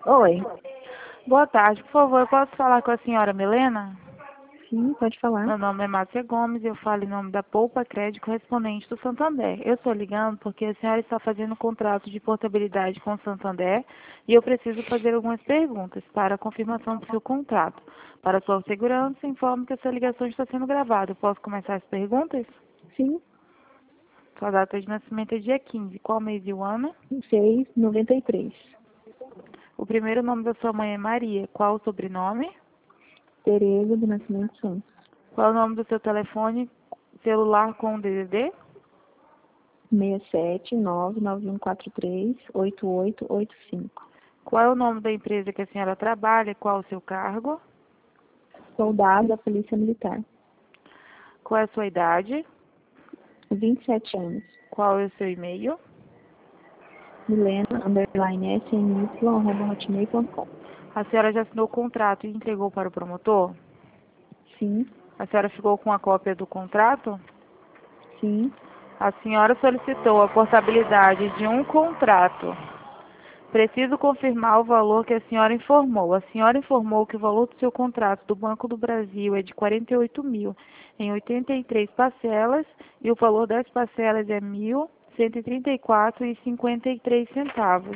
Oi, Boa tarde, por favor, eu posso falar com a senhora Milena? sim, pode falar. Meu nome é Márcia Gomes e eu falo em nome da Poupa Crédito correspondente do Santander. Eu estou ligando porque a senhora está fazendo um contrato de portabilidade com o Santander e eu preciso fazer algumas perguntas para a confirmação do seu contrato. Para sua segurança, informo que essa ligação está sendo gravada. Eu posso começar as perguntas? Sim, Sua data de nascimento é dia 15. Qual mês e o ano? 693. O primeiro nome da sua mãe é Maria. Qual o sobrenome? Tereza do Nascimento Santos. Qual é o nome do seu telefone celular com DDD? 67991438885. Qual é o nome da empresa que a senhora trabalha? Qual o seu cargo? Soldado da Polícia Militar. Qual é a sua idade? 27 anos. Qual é o seu e-mail? Milena_sny@hotmail.com. A senhora já assinou o contrato e entregou para o promotor? Sim, A senhora ficou com a cópia do contrato? sim, A senhora solicitou a portabilidade de um contrato. Preciso confirmar o valor que a senhora informou. A senhora informou que o valor do seu contrato do Banco do Brasil é de 48 mil em 83 parcelas e o valor das parcelas é 1.134,53 centavos.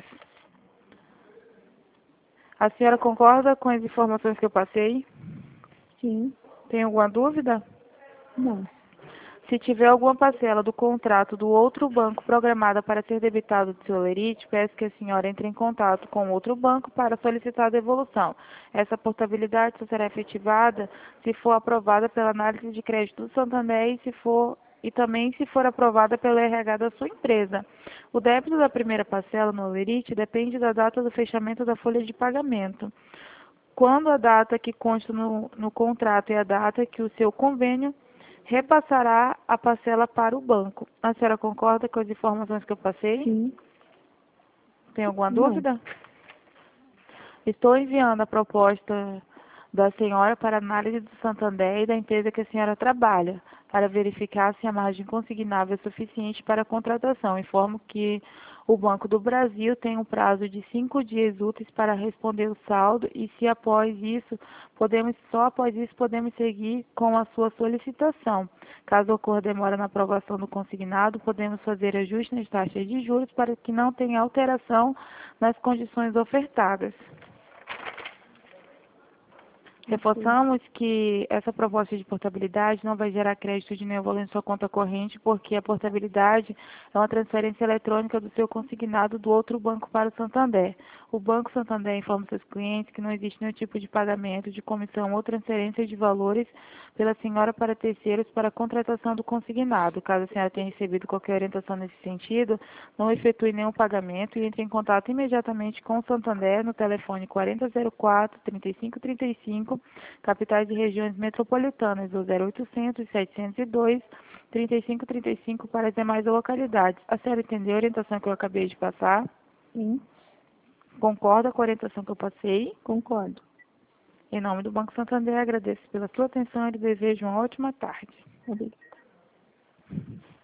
A senhora concorda com as informações que eu passei? sim, Tem alguma dúvida? não. Se tiver alguma parcela do contrato do outro banco programada para ser debitado do seu lerite, peço que a senhora entre em contato com outro banco para solicitar a devolução. Essa portabilidade só será efetivada se for aprovada pela análise de crédito do Santander e também se for aprovada pelo RH da sua empresa. O débito da primeira parcela no lerite depende da data do fechamento da folha de pagamento. Quando a data que consta no contrato é a data que o seu convênio repassará a parcela para o banco. A senhora concorda com as informações que eu passei? Sim, Tem alguma não. dúvida? Estou enviando a proposta da senhora para análise do Santander e da empresa que a senhora trabalha, para verificar se a margem consignável é suficiente para a contratação. Informo que o Banco do Brasil tem um prazo de 5 dias úteis para responder o saldo e se só após isso podemos seguir com a sua solicitação. Caso ocorra demora na aprovação do consignado, podemos fazer ajustes nas taxas de juros para que não tenha alteração nas condições ofertadas. Ok. Reforçamos que essa proposta de portabilidade não vai gerar crédito de nenhum valor em sua conta corrente, porque a portabilidade é uma transferência eletrônica do seu consignado do outro banco para o Santander. O Banco Santander informa seus clientes que não existe nenhum tipo de pagamento de comissão ou transferência de valores pela senhora para terceiros para a contratação do consignado. Caso a senhora tenha recebido qualquer orientação nesse sentido, não efetue nenhum pagamento e entre em contato imediatamente com o Santander no telefone 4004-3535, capitais e regiões metropolitanas, ou 0800-702-3535 para as demais localidades. A senhora entendeu a orientação que eu acabei de passar? Sim, Concorda com a orientação que eu passei? concordo. Em nome do Banco Santander, agradeço pela sua atenção e lhe desejo uma ótima tarde. Obrigada.